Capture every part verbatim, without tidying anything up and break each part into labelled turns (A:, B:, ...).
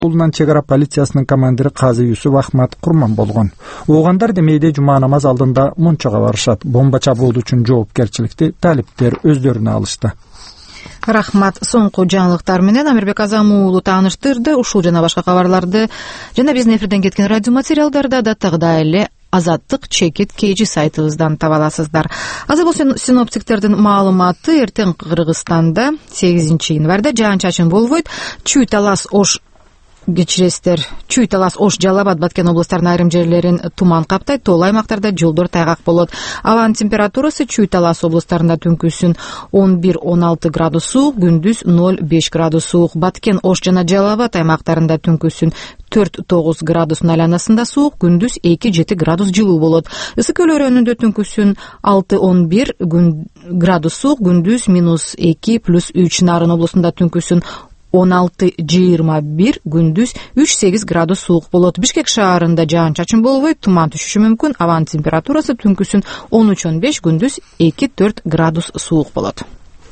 A: Улунан чек ара полициясынын командири Казы Юсуп Ахмат Курман болгон. Оогандар демейде жума намаз алдында Мончого барышат. Бомба чабуу үчүн жоопкерчиликти талиптер өздөрүнө алышты.
B: Рахмат. Соңку жаңылыктар менен Амирбек Азам уулу тааныштырды. Ушул жана башка кабарларды жана биздин эфирден кеткен радио материалдарды адаттагыдай эле Азаттык чекит кейжи сайтыбыздан таба аласыздар. Азыр бул синоптиктердин маалыматы. Эртең Кыргызстанда сегизинчи январда жаан-чачын болбойт. Чүй Талас Ош кечиресиздер. Чүй Талас Ош Жалал-Абад Баткен областарынын айрым жерлерин туман каптайт. Тоол аймактарда жолдор тайгак болот. Абанын температурасы Чүй Талас областарында түнкүсүн он бир он алты градус суук, күндүз ноль беш градус суук. Баткен Ош жана Жалал-Абад аймактарында түнкүсүн төрт тогуз градустун айланасында суук, күндүз эки жети градус жылуу болот. Ысык көл өрөөнүндө түнкүсүн алты он бир градус суук, күндүз минус эки плюс үч. Нарын областында түнкүсүн он алты жыйырма бир, күндүз үч сегиз градус суук болот. Бишкек шаарында жаан-чачын болбойт, туман түшүшү мүмкүн. Абанын температурасы түнкүсүн он үч он беш, күндүз эки төрт градус суук болот.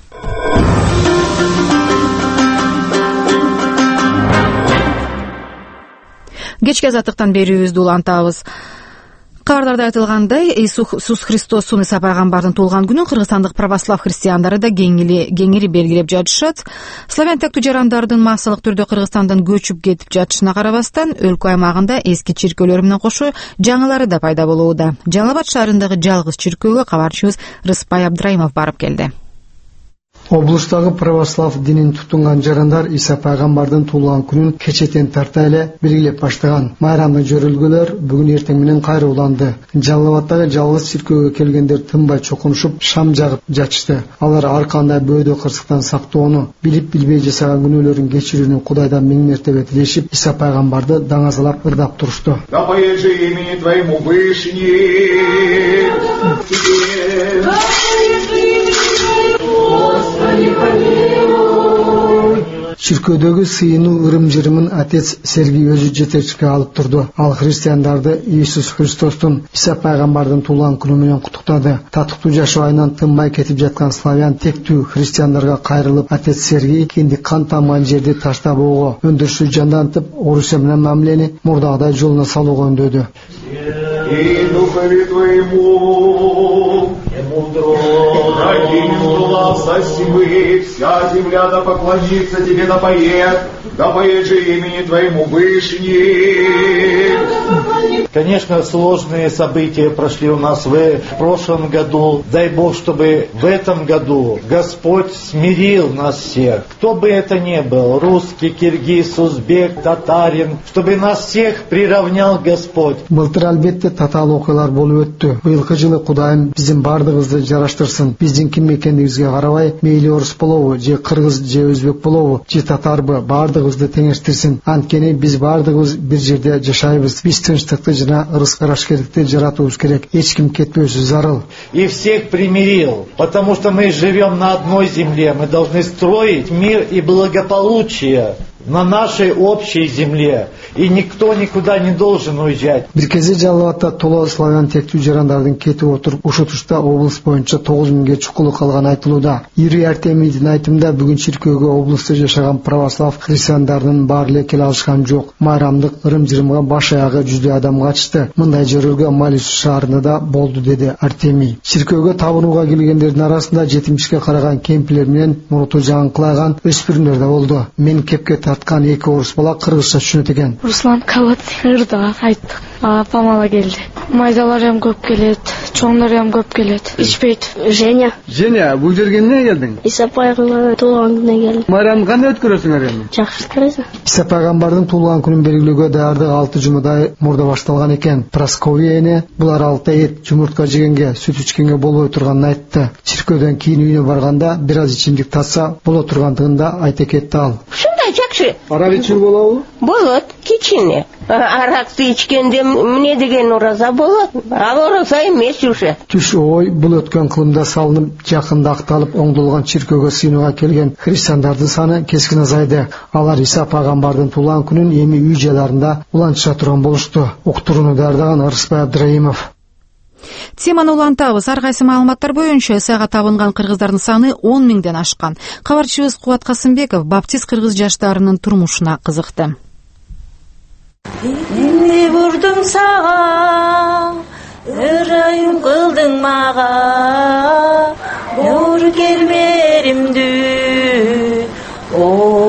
B: Кечки азаттыктан берүүбүздү улантабыз. Кабардарда айтылгандай, Иисус Христостун Иса пайгамбардын туулган күнүн кыргызстандык православ христиандары да кеңири белгилеп жатышат. Славян тектүү жарандардын массалык түрдө Кыргызстандан көчүп кетип жатышына карабастан, өлкө аймагында эски чиркөөлөр менен кошо жаңылары да пайда болууда. Жалал-Абад шаарындагы жалгыз чиркөөгө кабарчыбыз Рыспай Абдраимов барып келди.
C: Облустагы православ динин тутунган жарандар Иса пайгамбардын туулган күнүн кечетен тарта эле белгилеп баштаган. Майрамдык жөрөлгөлөр бүгүн эртең менен кайрыланды. Жалал-Абадтагы жалгыз чиркөөгө келгендер тынбай чокумушуп, шам жагып жатышты. Алар ар кандай бөөдө кырсыктан сактоону, билип билбей жасаган күнөөлөрүн кечирүүнү Кудайдан миң мертебе тилешип, Иса пайгамбарды даңазалап ырдап турушту.
D: Да поет же имени Твоему Вышний.
C: Чиркөөдөгү сыйынуу ырым-жырымын отец Сергий өзү жетекчиликке алып турду. Ал христиандарды Иисус Христостун Иса пайгамбардын туулган күнү менен куттуктады. Татыктуу жашоо айынан тынбай кетип жаткан славян тектүү христиандарга кайрылып, отец Сергий кенди кан тамган жерди таштабоого, өндүрүшү жандантып, Орусия менен мамилени мурдагыдай жолуна салууга үндөдү.
D: И духове Твоему, дорогим глаза сивы, вся земля да поклонится Тебе, да поет, да поет же имени Твоему Вышний.
E: Конечно, сложные события прошли у нас в прошлом году. Дай Бог, чтобы в этом году Господь смирил нас всех. Кто бы это ни был, русский, киргиз, узбек, татарин, чтобы нас всех приравнял Господь.
C: Былтыр албетте татаал окуялар болуп өттү. Быйылкы жылы Кудайым биздин бардыгыбызды жараштырсын. Биздин ким экендигибизге карабай, мейли орус болобу, же кыргыз, же өзбек болобу, же татарбы, бардыгыбызды теңештирсин. Анткени биз бардыгыбыз бир жерде жашайбыз. Биз тынчтыкты жана ырыс-карашкерликти жаратуубуз керек. Эч ким кетпөсү зарыл.
E: И всех примирил, потому что мы живем на одной земле. Мы должны строить мир и благополучие на нашей общей земле. И никто никуда не должен уезжать.
C: Бир кезде Жалал-Абадта толо славян тектүү жарандардын кетип отуруп, ушул тушта облус боюнча тогуз миңге чукулу калган айтылууда. Ири Артемийдин айтымында бүгүн чиркөөгө облусту жашаган православ христиандардын баары эле келе алышкан жок. Майрамдык ырым-жырымга баш аягы жүздөй адам катышты. Мындай жөрөлгө Малис шаарында да болду, деди Артемий. Чиркөөгө табынууга келгендердин арасында жетимишке караган кемпирлер менен муруту жаңкылаган өспүрүмдөр да болду. Мен кепке тарткан эки орус бала кыргызча түшүнөт экен.
F: Руслан Кабат ырдыга кайттык. Апам ала келди. Майдалар ham көп келет, чоңдор ham көп келет. Ичпейт. Женя.
C: Женя, бул жерге эмне келдиң?
F: Иса пайгамбардын туулган күнүнө келдим.
C: Майрамды кандай өткөрөсүңөр эми?
F: Жакшы өткөрөсүң.
C: Иса пайгамбардын туулган күнүн белгилөөгө даярдык алты жумадай мурда башталган экен. Прасковия эне булар алты эт, жумуртка жегенге, сүт ичкенге болбой турганын айтты. Чиркөөдөн кийин үйүнө барганда бир аз ичимдик татса боло тургандыгын да айта кетти ал.
G: Ушундай жакшы.
C: Арак ичүү болобу?
G: Болот, кичине. Аракты ичкенде эмне деген ораза болот? Ал ораза эмес уже.
C: Түш ой бул өткөн кылымда салынып, жакында акталып оңдолгон чиркөөгө сыйынууга келген христиандардын саны кескин азайды. Алар Иса пайгамбардын туулган күнүн эми үй жайларында улантыша турган болушту. Уктурууну даярдаган Рыспай Абдраимов.
B: Теманы улантабыз. Ар кайсы маалыматтар боюнча Исага табынган кыргыздардын саны он миңден ашкан. Кабарчыбыз Кубат Касымбеков баптист кыргыз жаштарынын турмушуна кызыкты.
H: Эмне бурдум сага, ырайым кылдың мага, нур келмеримдү, о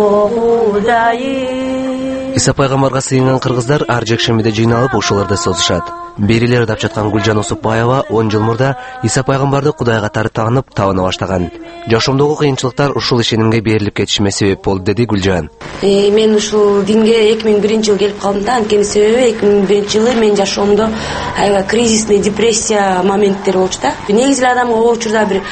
H: Кудайым.
I: Иса пайгамбарга сыйынган кыргыздар ар жекшембиде жыйналып ушуларды созушат. Берилер дап жаткан Гүлжан Усупбаева он жыл мурда Иса пайгамбарды Кудайга тарыптанып табына баштаган. Жашоомдогу кыйынчылыктар ушул ишенимге берилип кетишиме себеп болду, деди Гүлжан.
H: Э, мен ушул динге эки миң биринчи жылы келип калдым да, анткени себеби эки миң биринчи жылы менин жашоомдо аябай кризисный депрессия моменттери болчу да. Негизи эле адамга ошол учурда бир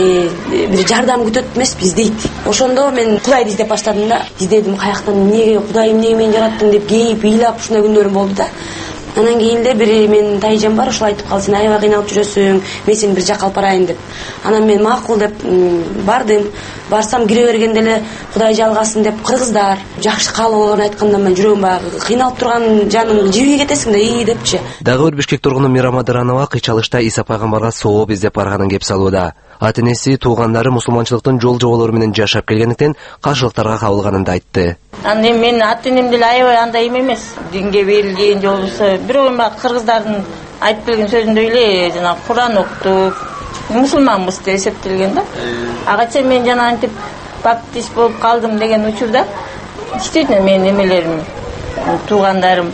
H: бир жардам күтөт эмеспи, издейт. Ошондо мен Кудайды издеп баштадым да. Издедим, каяктан, эмнеге Кудайым, эмнеге мени жараттың деп кейип, ыйлап ушундай күндөрүм болду да. Анан кийин эле бир менин тайжам бар, ошол айтып калды: сен аябай кыйналып жүрөсүң, мен сени бир жакка алып барайын деп. Анан мен макул деп бардым. Барсам кире бергенде эле Кудай жалгасын деп кыргыздар жакшы каалоолорун айтканда мен жүрөгүм баягы кыйналып турган жаным жибиге кетесиң да ии депчи.
I: Дагы бир Бишкек тургуну Мирам Адыранова кыйчалышта Иса пайгамбарга сооп издеп барганын кеп салууда. Ата-энеси, туугандары мусулманчылыктын жол жоболору менен жашап келгендиктен каршылыктарга кабылганын да айтты.
H: Анда мен ата-энем деле аябай андай эмес, динге берилген жолусу. Бирок эми кыргыздардын айтып келген сөзүндөй эле жана Куран окутуп, мусулманбыз деп эсептелген да. Агача мен жана антип баптист болуп калдым деген учурда действительно мен эмелерим, туугандарым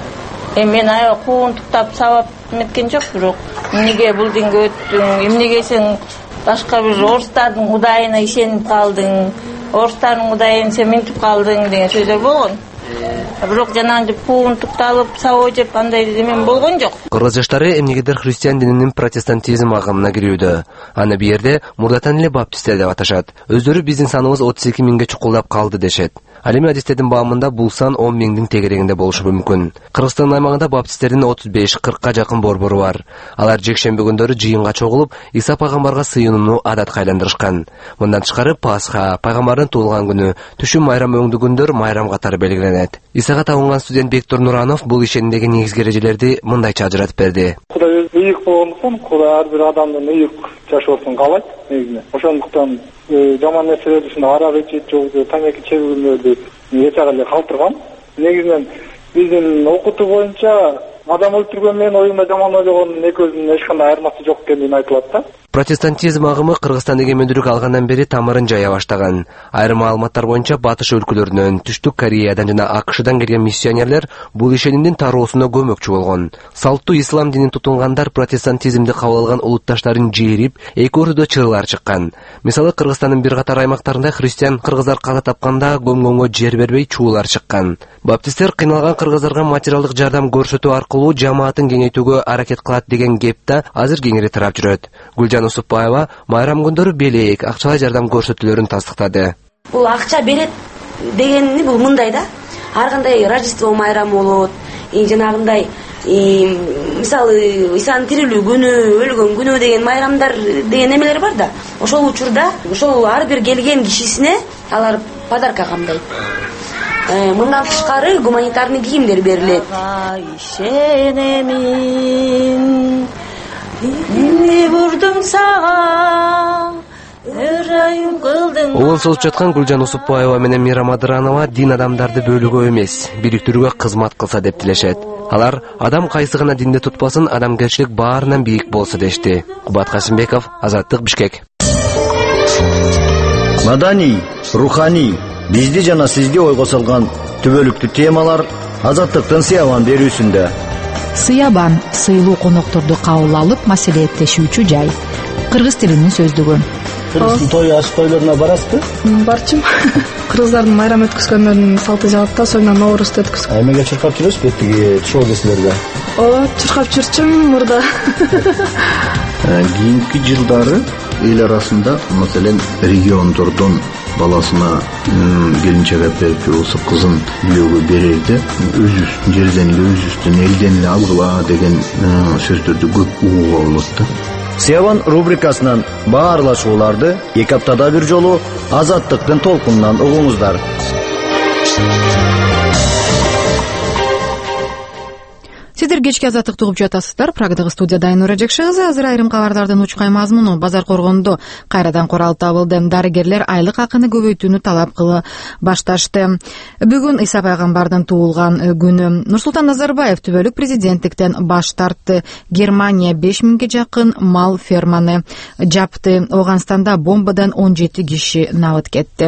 H: эми мен аябай куунтуктап сабап эметкен жок, бирок эмнеге бул динге өттүң, эмнеге сен башка бир орустардын кудайына ишенип калдың, орустардын кудайын сен минтип калдың деген сөздөр болгон. Бирок жанагынтип куунтукталып, сабоо жеп андай демен болгон жок.
I: Кыргыз жаштары эмнегедир христиан дининин протестантизм агымына кирүүдө. Аны бу жерде мурдатан эле баптисттер деп аташат. Өздөрү биздин саныбыз отуз эки миңге чукулдап калды дешет. Ал эми адистердин баамында бул сан он миңдин тегерегинде болушу мүмкүн. Кыргызстан аймагында баптисттердин отуз беш кыркка жакын борбору бар. Алар жекшемби күндөрү жыйынга чогулуп, Иса пайгамбарга сыйынууну адатка айландырышкан. Мындан тышкары Пасха, пайгамбардын туулган күнү, түшүм майрам өңдүү күндөр майрам катары белгиленет. Исага табынган студент Бектур Нуранов бул ишенимдеги негизги эрежелерди мындайча ажыратып берди.
J: Кудай өз ыйык болгондуктан, Кудай ар бир адамдын ыйык жашоосун каалайт негизинен. Ошондуктан жаман нерселерди ушундай арак ичип, жок тамеки чегүүнөрдү эч ара эле калтырган. Негизинен биздин окутуу боюнча адам өлтүргөн менен оюнда жаман ойлогондун экөөсүнүн эч кандай айырмасы жок экени айтылат да.
I: Протестантизм агымы Кыргызстан эгемендүүлүк алгандан бери тамырын жая баштаган. Айрым маалыматтар боюнча батыш өлкөлөрүнөн, Түштүк Кореядан жана АКШдан келген миссионерлер бул ишенимдин тароосуна көмөкчү болгон. Салттуу ислам динин тутунгандар протестантизмди кабыл алган улутташтарын жээрип, эки ортодо чырылар чыккан. Мисалы, Кыргызстандын бир катар аймактарында христиан кыргыздар каза тапканда көмгөнгө жер бербей чуулар чыккан. Баптисттер кыйналган кыргыздарга материалдык жардам көрсөтүү аркылуу жамаатын кеңейтүүгө аракет кылат деген кеп да азыр кеңири тарап жүрөт. Гүлжан Усупбаева майрам күндөрү белек, акчалай жардам көрсөтүүлөрүн тастыктады.
H: Бул акча берет дегени бул мындай да. Ар кандай Рождество майрамы болот, жанагындай мисалы Исанын тирилүү күнү, өлгөн күнү деген майрамдар деген эмелер бар да. Ошол учурда ошол ар бир келген кишисине алар подарка камдайт. Мындан тышкары гуманитарный кийимдер берилет. Ишенемин, эмне бурдум сага, ырайым кылдың.
I: Оон созуп жаткан Гүлжан Усупбаева менен Мирам Адыранова дин адамдарды бөлүүгө эмес, бириктирүүгө кызмат кылса деп тилешет. Алар адам кайсы гана динди тутпасын, адамгерчилик баарынан бийик болсо дешти. Кубат Касымбеков, Азаттык, Бишкек.
K: Маданий, руханий, бизди жана сизди ойго салган түбөлүктүү темалар Азаттыктын Сыябан берүүсүндө.
B: Сыябан сыйлуу конокторду кабыл алып маселелеттешүүчү жай. Кыргыз тилинин сөздүгү.
L: Кыргыздын той аш тойлоруна барасызбы?
F: Барчым. Кыргыздардын майрам өткөзгөндөрүнүн салты жагат да, союна Ноорузду өткөзөт.
L: Эмеге чуркап жүрөсүзбү тиги шоу кезлерде?
F: Ооба, чуркап жүрчүм мурда.
M: Кийинки жылдары эл арасында, маселен, региондордон баласына келинчек берип болсо кызын күйөөгө берерде өзүбүз жерден эле, өзүбүздүн элден эле алгыла деген сөздөрдү көп угууга болот да.
K: Сыябан рубрикасынан баарлашууларды эки аптада бир жолу Азаттыктын толкунунан угуңуздар.
B: Сиздер сиздер кечки азаттыкты угуп жатасыздар. Прагдагы студияда Айнура Жекшегизы. Азыр айрым кабарлардын учкай мазмуну. Базар коргондо кайрадан курал табылды. Дарыгерлер айлык акыны көбөйтүүнү талап кыла башташты. Бүгүн Иса пайгамбардын туулган күнү. Нурсултан Назарбаев түбөлүк президенттиктен баш тартты. Германия беш миңге жакын мал ферманы жапты. Ооганстанда бомбадан он жети киши набыт кетти.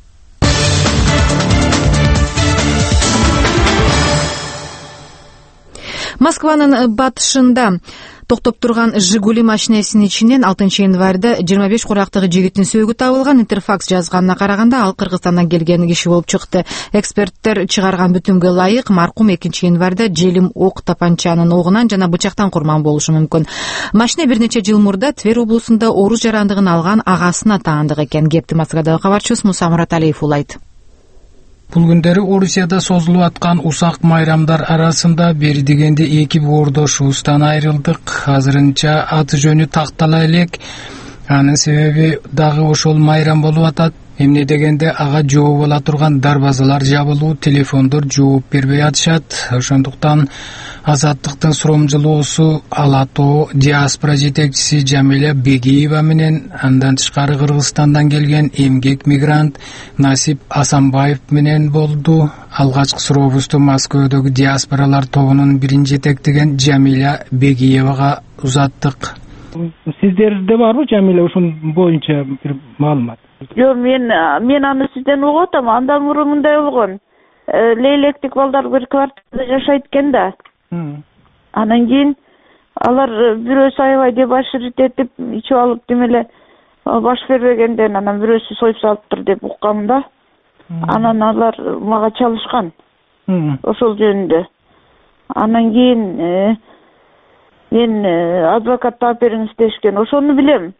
B: Москванын батышында токтоп турган Жигули машинесинин ичинен алтынчы январда жыйырма беш курактагы жигиттин сөөгү табылган. Интерфакс жазганына караганда ал Кыргызстандан келген киши болуп чыкты. Эксперттер чыгарган бүтүнгө ылайык маркум экинчи январда желим ок тапанчанын огунан жана бычактан курман болушу мүмкүн. Машина бир нече жыл мурда Тверь облусунда оруз жарандыгын алган агасына таандык экен. Кепти Москвадагы кабарчыбыз Муса Мураталиев улайт.
N: Бул күндөрү Орусияда созулуп аткан усак майрамдар арасында бери дегенде эки боордошубуздан айрылдык. Азырынча аты жөнү тактала элек. Анын себеби дагы ошол майрам болуп атат. Эмне дегенде ага жооп ала турган дарбазалар жабылуу, телефондор жооп бербей атышат. Ошондуктан Азаттыктын суромжулоосу Ала Тоо диаспора жетекчиси Жамиля Бегиева менен андан тышкары Кыргызстандан келген эмгек мигрант Насип Асанбаев менен болду. Алгачкы сурообузду Москвадагы диаспоралар тобунун бирин жетектеген Жамиля Бегиевага узаттык.
O: Сиздерде барбы Жамиля ушун боюнча бир маалымат?
P: Жок, мен мен аны сизден угуп атам. Андан мурун мындай болгон. Лейлектик балдар бир квартирада жашайт экен да. Анан кийин алар бирөөсү аябай дебоширить этип, ичип алып демеле баш бербегенден анан бирөөсү союп салыптыр деп уккам да. Анан алар мага чалышкан. Ошол жөнүндө. Анан кийин мен адвокат таап бериңиз дешкен. Ошону билем.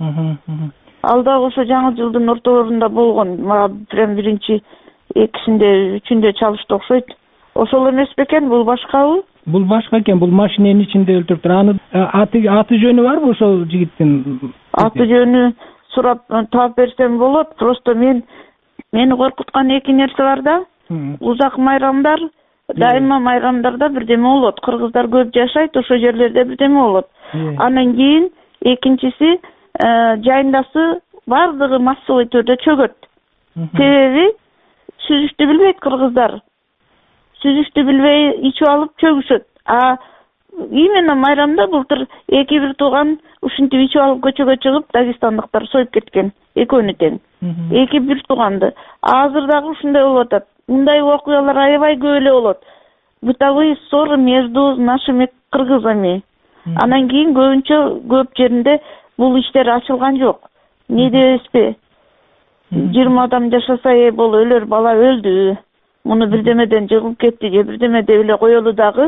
P: Ал дагы ошо жаңы жылдын ортолорунда болгон. Мага прям биринчи, экисинде, үчүндө чалышты окшойт. Ошол эмес бекен, бул башкабы?
O: Бул башка экен, бул машиненин ичинде өлтүрүптүр. Аны аты аты жөнү барбы ошол жигиттин?
P: Аты жөнү сурап таап берсем болот. Просто мен мени коркуткан эки нерсе бар да. Узак майрамдар, дайыма майрамдарда бирдеме болот. Кыргыздар көп жашайт, ошол жерлерде бирдеме болот. Анан кийин экинчиси жайындасы бардыгы массовый түрдө чөгөт. Себеби сүзүштү билбейт кыргыздар. Сүзүштү билбей ичип алып чөгүшөт. А именно майрамда былтыр эки бир тууган ушинтип ичип алып көчөгө чыгып дагестандыктар союп кеткен. Экөөнү тең. Эки бир тууганды. Азыр дагы ушундай болуп атат. Мындай окуялар аябай көп эле болот. Бытовые ссоры между нашими кыргызами. Анан кийин көбүнчө көп жеринде бул иштер ачылган жок. Не дебеспи? жыйырма адам жашаса э бул өлөр бала өлдү. Муну бирдемеден жыгып кетти же бирдеме деп эле коелу дагы.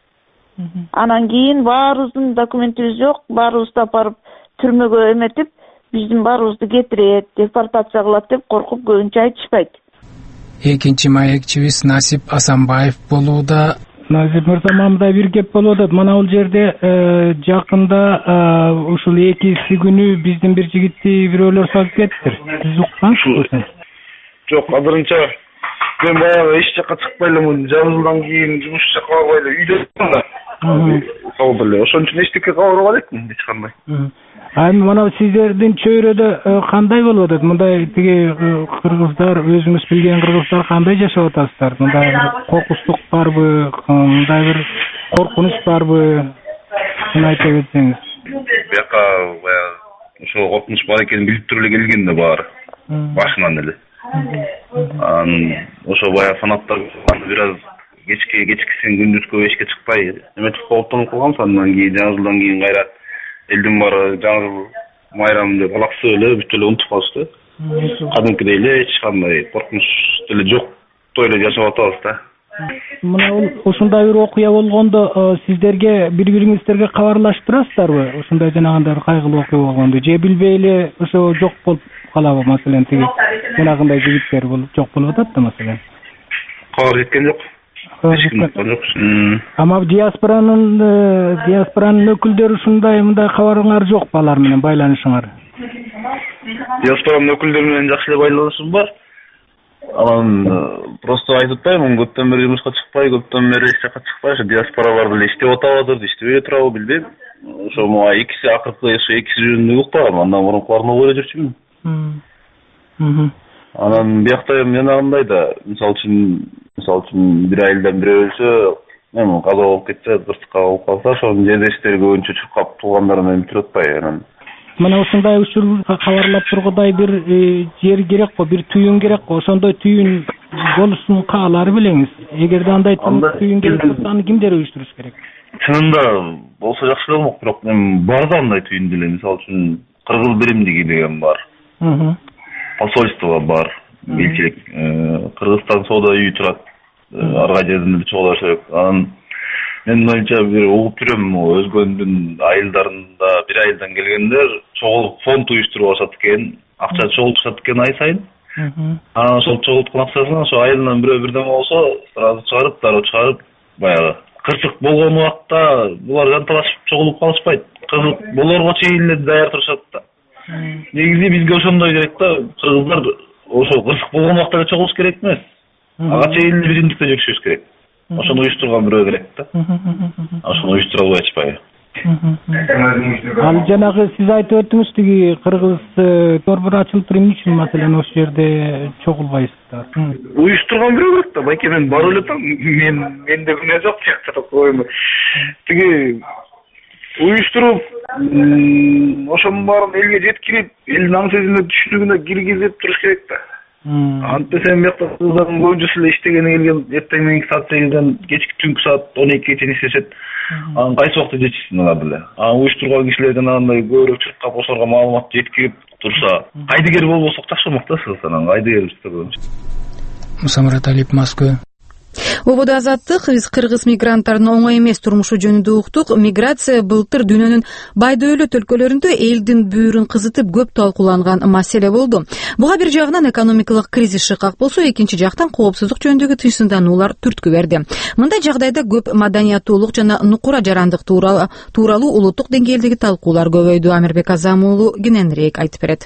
P: Анан кийин баарыбыздын документибиз жок, баарыбызды апарып түрмөгө эметип, биздин баарыбызды кетирет, депортация кылат деп коркуп көбүнчө айтышпайт.
N: Экинчи маекчибиз Насип Асанбаев болууда.
O: Насип мырза, мындай бир кеп болуп атат. Мына бул жерде жакында ушул экиси күнү биздин бир жигитти бирөөлөр салып кетиптир. Сиз уккансызбы?
Q: Жок, азырынча мен баягы эч жакка чыкпай элем, жарым жылдан кийин жумуш жакка барбай эле үйдө турдум да. Кабыл эле. Ошон үчүн эчтеке кабар элекмин, эч кандай.
O: А мына сиздердин чөйрөдө кандай болуп атат? Мындай тиги кыргыздар, өзүңүз билген кыргыздар кандай жашап атасыздар? Мындай кокустук барбы? Мындай бир коркунуч барбы? Муну айта кетсеңиз.
Q: Бияка баягы ошол коркунуч бар экенин билип туруп эле келген да баары. Башынан эле. Анан ошо баягы санаттар бир аз кечке кечкисин күндүзгө эшикке чыкпай эметип кооптонуп калгам. Андан кийин жаңы жылдан кийин кайра элдин баары жаңы жыл майрам деп алаксып эле бүт эле унутуп калышты. Кадимкидей эле эч кандай коркунуч деле жоктой эле жашап атабыз да.
O: Мына ушундай бир окуя болгондо сиздерге бири-бириңиздерге кабарлашып турасыздарбы? Ушундай жанагындай кайгылуу окуя болгондо же билбей эле ошо жок болуп калабы? Маселен тиги жанагындай жигиттер болуп жок болуп атат да маселен.
Q: Кабар жеткен жок.
O: Ама диаспоранын диаспоранын өкүлдөрү ушундай мындай кабарыңар жокпу алар менен байланышыңар?
Q: Диаспоранын өкүлдөрү менен жакшы эле байланышым бар. анан просто айтып атпаймынбы, көптөн бери жумушка чыкпай, көптөн бери эч жака чыкпай, ошо диаспора бар деле иштеп атабадыр, иштебей турабы билбейм. Ошо моа экиси акыркы ошо экиси жөнүндө укпагам, андан мурункуларын угуп эле жүрчүмүн. Анан биякта эми жанагындай да, мисалы үчүн, мисалы үчүн бир айылдан бирөө өлсө, эми каза болуп кетсе, кырсыкка болуп калса, ошонун жерлештери көбүнчө чуркап туулгандар менен бүтүп атпайбы анан.
O: Мына ушундай учур кабарлап тургудай бир жер керек го, бир түйүн керек го. Ошондой түйүн болушун каалар белеңиз. Эгерде андай түйүн керек болсо, аны кимдер уюштуруш керек?
Q: Чынында болсо жакшы болмок, бирок эми бар да андай түйүн деле. Мисалы үчүн Кыргыз биримдиги деген бар. Посольство бар, элчилик. Кыргызстан соода үйү турат. Ар кай жерден чогулар керек. Анан мен оюнча бир угуп жүрөм, өзгөнүн айылдарында бир айылдан келгендер чогулуп фонд уюштуруп алышат экен, акча чогултушат экен ай сайын. Анан ошол чогулткан акчасынан ошо айылынан бирөө бирдеме болсо, сразу чыгарып, дароо чыгарып, баягы кырсык болгон убакта булар жанталашып чогулуп калышпайт. Кырсык болорго чейин эле даяр турушат да. Негизи бизге ошондой керек да, кыргыздар ошо кырсык болгон убакта эле чогулуш керек эмес. Ага чейин биримдикте жашаш керек. Ошону уюштурган бирөө керек да. Ошону уюштура албай атышпайбы.
O: Ал жанагы сиз айтып өттүңүз, тиги кыргыз борбору ачылып эмне үчүн маселен ошол жерде чогулбайсыздар?
Q: Уюштурган бирөө керек да. Байке мен барып элетем, мен менде күнөө жок жакта коюм. Тиги уюштуруп, ошонун баарын элге жеткирип, элдин аң сезимине түшүнүгүнө киргизип туруш керек да. Антесен биякта кыздардын көбүнчөсү эле иштегени келген, эртең мененки саат сегизден кечки түнкү саат он экиге чейин иштешет. Анан кайсы убакта жетишсин алар деле. Анан уюштурган кишилер жанагындай көбүрөөк чуркап ошолорго маалымат жеткирип турса, кайдыгер болбосок жакшы болмок да Кыргызстандан. Кайдыгер көбүнчө.
N: Мусамрат Алип, Москва.
B: Ободо Азаттык биз кыргыз мигранттарынын оңой эмес турмушу жөнүндө уктук. Миграция былтыр дүйнөнүн бай дөөлөт өлкөлөрүндө элдин бүүрүн кызытып көп талкууланган маселе болду. Буга бир жагынан экономикалык кризис шыкак болсо, экинчи жактан коопсуздук жөнүндөгү тынчсыздануулар түрткү берди. Мындай жагдайда көп маданияттуулук жана нукура жарандык тууралуу улуттук деңгээлдеги талкуулар көбөйдү. Амирбек Азамуулу кененирээк айтып берет.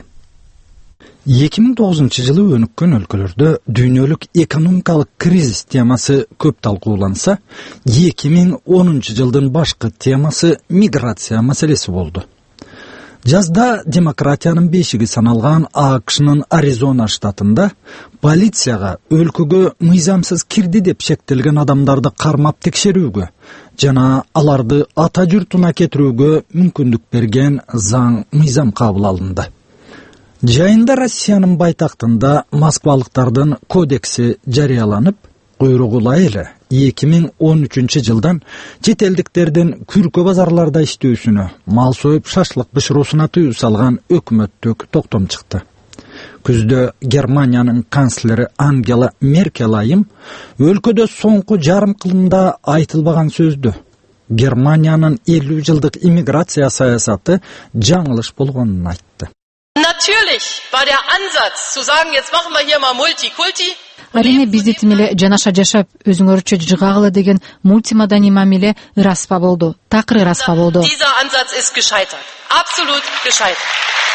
A: эки миң тогузунчу жылы өнүккөн өлкөлөрдө дүйнөлүк экономикалык кризис темасы көп талкууланса, эки миң онунчу жылдын башкы темасы миграция маселеси болду. Жазда демократиянын бешиги саналган АКШнын Аризона штатында полицияга өлкөгө мыйзамсыз кирди деп шектелген адамдарды кармап текшерүүгө жана аларды ата журтуна кетирүүгө мүмкүндүк берген заң мыйзам кабыл алынды. Жайында Россиянын байтактында москвалыктардын кодекси жарыяланып, куйругулай эле эки миң он үчүнчү жылдан чет элдиктердин күркө базарларда иштөөсүнө, мал союп шашлык бышыруусуна тыюу салган өкмөттүк токтом чыкты. Күздө Германиянын канцлери Ангела Меркель айым өлкөдө соңку жарым кылымда айтылбаган сөздү, Германиянын элүү жылдык иммиграция саясаты жаңылыш болгонун айтты.
R: Natürlich war der Ansatz zu sagen, jetzt machen wir hier mal Multikulti.
B: Арине бизди тим эле жанаша жашап, өзүңөрчө жыгагыла деген мультимадани мамиле ыраспа болду. Такыр ыраспа болду.
R: Dieser Ansatz ist gescheitert. Absolut gescheitert.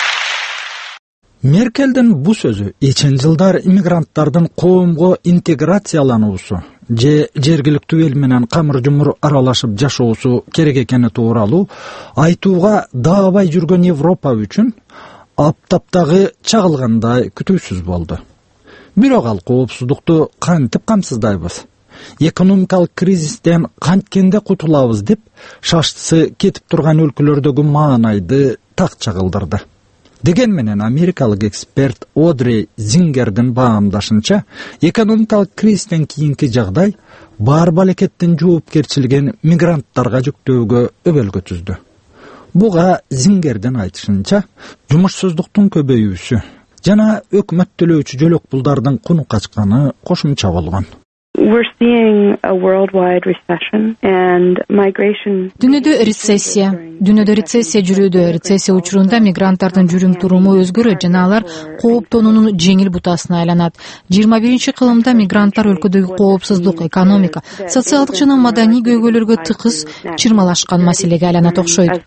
A: Меркелдин бу сөзү эчен жылдар иммигранттардын коомго интеграциялануусу же жергиликтүү эл менен камыр жумур аралашып жашоосу керек экени тууралуу айтууга даабай жүргөн Европа үчүн аптаптагы чагылгандай күтүүсүз болду. Бирок ал коопсуздукту кантип камсыздайбыз? Экономикалык кризистен канткенде кутулабыз деп шаштысы кетип турган өлкөлөрдөгү маанайды так чагылдырды. Деген менен америкалык эксперт Одри Зингердин баамдашынча, экономикалык кризистен кийинки жагдай бар балекеттин жоопкерчилигин мигранттарга жүктөөгө өбөлгө түздү. Буга Зингердин айтышынча, жумушсуздуктун көбөйүүсү жана өкмөт төлөөчү жөлөк пулдардын куну качканы кошумча болгон.
S: We're seeing a worldwide recession and migration.
B: Дүйнөдө рецессия, дүйнөдө рецессия жүрүүдө. Рецессия учурунда мигранттардын жүрүм туруму өзгөрөт жана алар кооптонуунун жеңил бутасына айланат. жыйырма биринчи кылымда мигранттар өлкөдөгү коопсуздук, экономика, социалдык жана маданий көйгөйлөргө тыкыз чырмалашкан маселеге айланат окшойт.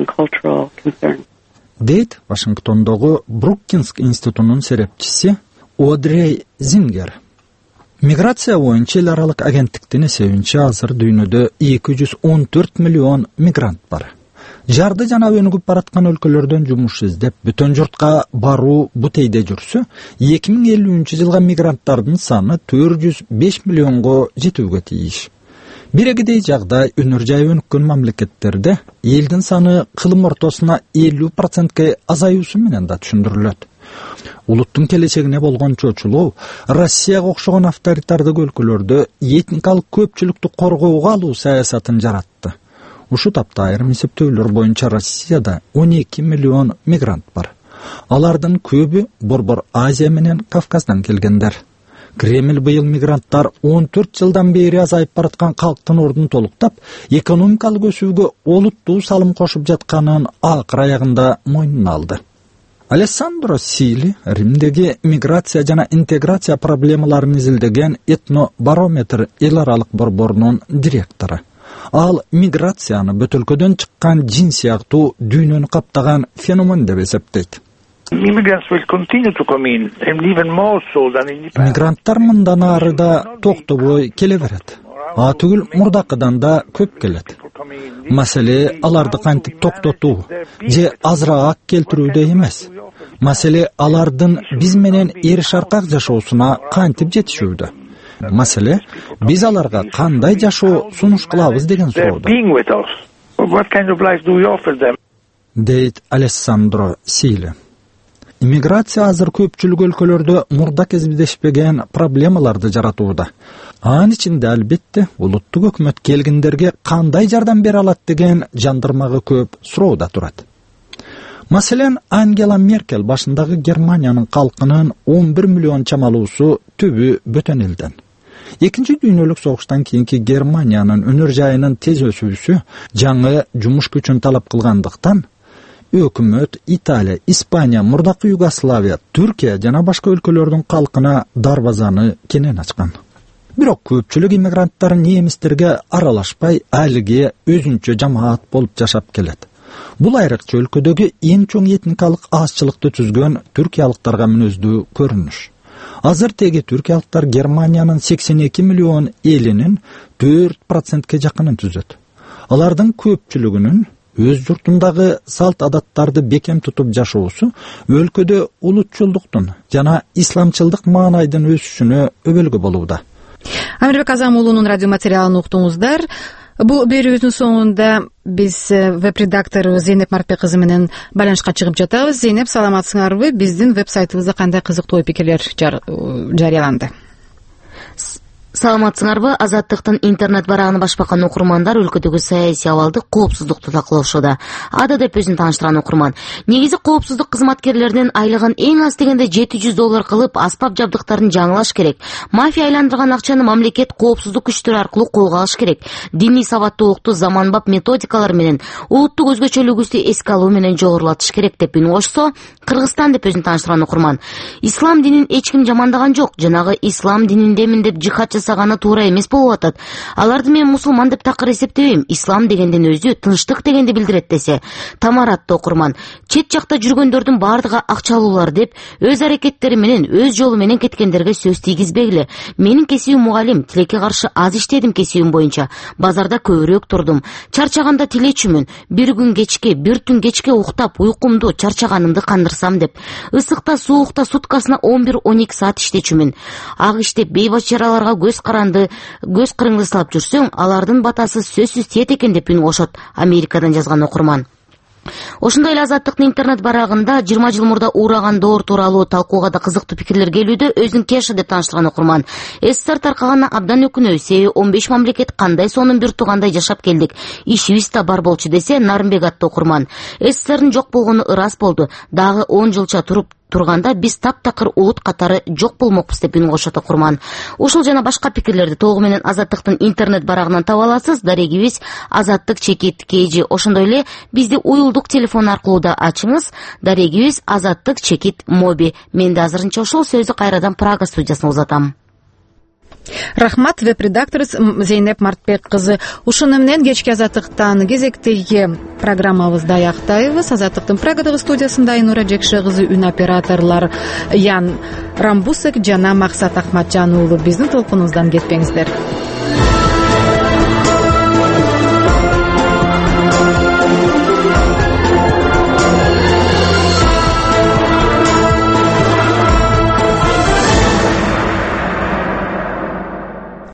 A: Дейт Вашингтондогу Брукинс институтунун серепчиси Одри Зингер. Миграция боюнча эл аралык агенттиктин эсебинче азыр дүйнөдө эки жүз он төрт миллион мигрант бар. Жарды жана өнүгүп бараткан өлкөлөрдөн жумуш издеп, бүтөн журтка баруу бутейде жүрсө, эки миң элүүнчү жылга мигранттардын саны төрт жүз беш миллионго жетүүгө тийиш. Бирегидей жагдай өнөр жай өнүккөн мамлекеттерде элдин саны кылым ортосуна элүү процентке азаюусу менен да түшүндүрүлөт. Улуттун келечегине болгон чочулоо Россияга окшогон авторитардык өлкөлөрдө этникалык көпчүлүктү коргоого алуу саясатын жаратты. Ушу тапта айрым эсептөөлөр боюнча Россияда он эки миллион мигрант бар. Алардын көбү Борбор Азия менен Кавказдан келгендер. Кремль быйыл мигранттар он төрт жылдан бери азайып бараткан калктын ордун толуктап, экономикалык өсүүгө олуттуу салым кошуп жатканын акыр аягында мойнуна алды. Алессандро Сили, Римдеги миграция жана интеграция проблемаларын изилдеген этнобарометр эл аралык борборунун директору. Ал миграцияны бөтөлкөдөн чыккан жин сыяктуу дүйнөнү каптаган феномен деп эсептейт. Мигранттар мындан ары да токтобой келе берет. А түгүл мурдакыдан да көп келет. Маселе аларды кантип токтотуу же азыраак келтирүүдө эмес. Маселе алардын биз менен эриш аркак жашоосуна кантип жетишүүдө. Маселе биз аларга кандай жашоо сунуш кылабыз деген суроодо. Дейт Алессандро Силе. Иммиграция азыр көпчүлүк өлкөлөрдө мурда кездешпеген проблемаларды жаратууда. Анын ичинде албетте улуттук өкмөт келгендерге кандай жардам бере алат деген жандырмагы көп суроо да турат. Маселен, Ангела Меркель башындагы Германиянын калкынын он бир миллион чамалуусу түбү бөтөн элден. Экинчи дүйнөлүк согуштан кийинки Германиянын өнөр жайынын тез өсүүсү жаңы жумуш күчүн талап кылгандыктан өкмөт Италия, Испания, мурдакы Югославия, Түркия жана башка өлкөлөрдүн калкына дарбазаны кенен ачкан. Бирок көпчүлүк иммигранттар немистерге аралашпай, алиге өзүнчө жамаат болуп жашап келет. Бул айрыкча өлкөдөгү эң чоң этникалык азчылыкты түзгөн түркиялыктарга мүнөздүү көрүнүш. Азыр теги түркиялыктар Германиянын сексен эки миллион элинин төрт процентке жакынын түзөт. Алардын көпчүлүгүнүн өз журтундагы салт адаттарды бекем тутуп жашоосу өлкөдө улутчулдуктун жана исламчылдык маанайдын өсүшүнө өбөлгө болууда.
B: Амирбек Азам уулунун радио материалын уктуңуздар. Бул берүүбүздүн соңунда биз веб-редактору Зейнеп Марпек кызы менен байланышка чыгып жатабыз. Зейнеп, саламатсыңарбы? Биздин веб-сайтыбызда кандай кызыктуу ой-пикирлер жарыяланды?
T: Саламатсыңарбы? Азаттыктын интернет барагын башпакан окурмандар өлкөдөгү саясий абалды, коопсуздукту талкуулашууда. Ада деп өзүн тааныштырган окурман. Негизи коопсуздук кызматкерлеринин айлыгын эң аз дегенде жети жүз доллар кылып, аспап жабдыктарын жаңылаш керек. Мафия айландырган акчаны мамлекет коопсуздук күчтөрү аркылуу колго алыш керек. Диний сабаттуулукту заманбап методикалар менен, улуттук өзгөчөлүгүбүздү эске алуу менен жогорулатыш керек деп үн кошсо, Кыргызстан деп өзүн тааныштырган окурман. Ислам динин эч ким жамандаган жок. Жанагы ислам дининдемин деп жихад жасаганы туура эмес болуп атат. Аларды мен мусулман деп такыр эсептебейм. Ислам дегендин өзү тынчтык дегенди билдирет десе, Тамаратты окурман. Чет жакта жүргөндөрдүн бардыгы акчалуулар деп өз аракеттери менен, өз жолу менен кеткендерге сөз тийгизбегиле. Менин кесибим мугалим, тилекке каршы аз иштедим кесибим боюнча. Базарда көбүрөөк турдум. Чарчаганда тилечүмүн. Бир күн кечке, бир түн кечке уктап, уйкумду, чарчаганымды кандырсам деп. Ысыкта, суукта суткасына он бир он эки саат иштечүмүн. Ак иштеп бейбачараларга көз каранды, көз кырыңды салып жүрсөң, алардын батасы сөзсүз тиет экен деп үн кошот. Америкадан жазган окурман. Ошондой эле Азаттыктын интернет барагында жыйырма жыл мурда уураган доор тууралуу талкууга да кызыктуу пикирлер келүүдө. Өзүн Кеша деп тааныштырган окурман. СССР таркаганына абдан өкүнөбүз, себеби он беш мамлекет кандай сонун бир туугандай жашап келдик. Ишибиз да бар болчу десе, Нарымбек аттуу окурман. СССРдин жок болгону ырас болду. Дагы он жылча туруп турганда биз таптакыр улут катары жок болмокпуз деп үн кошот окурман. Ушул жана башка пикирлерди толугу менен Азаттыктын интернет барагынан таба аласыз. Дарегибиз Азаттык чекит kg. Ошондой эле бизди уюлдук телефон аркылуу да ачыңыз. Дарегибиз Азаттык чекит моби. Мен да азырынча ошол сөздү кайрадан Прага студиясына узатам.
B: Рахмат, веб-редакторыбыз Зейнеп Мартбек кызы. Ушуну менен кечки Азаттыктан кезектеги программабызды аяктайбыз. Азаттыктын Прагадагы студиясында Айнура Жекше кызы, үн операторлор Ян Рамбусек жана Максат Ахматжан уулу. Биздин толкунубуздан кетпеңиздер.